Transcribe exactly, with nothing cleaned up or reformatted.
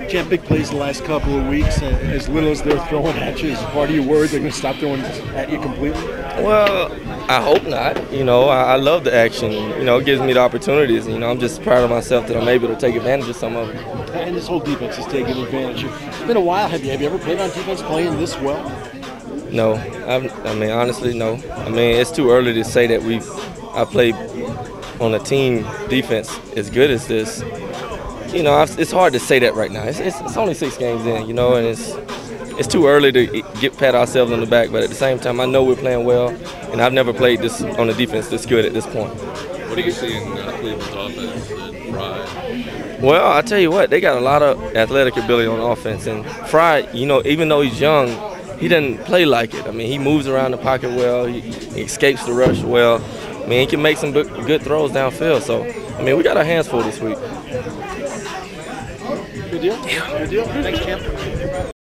Champ, big plays the last couple of weeks. And as little as they're throwing at you, is part of your worried they're going to stop throwing at you completely? Well, I hope not. You know, I, I love the action. You know, it gives me the opportunities. You know, I'm just proud of myself that I'm able to take advantage of some of them. And this whole defense is taking advantage. It's been a while. Have you, have you ever played on defense playing this well? No. I've, I mean, honestly, no. I mean, it's too early to say that we've I played on a team defense as good as this. You know, it's hard to say that right now. It's, it's, it's only six games in, you know, and it's it's too early to get pat ourselves on the back. But at the same time, I know we're playing well, and I've never played this on the defense this good at this point. What do you see in uh, Cleveland's offense and Fry? Well, I tell you what, they got a lot of athletic ability on offense, and Fry, you know, even though he's young, he doesn't play like it. I mean, he moves around the pocket well, he, he escapes the rush well. I mean, he can make some good throws downfield. So, I mean, we got our hands full this week. Good deal. Good deal. Thanks, champ.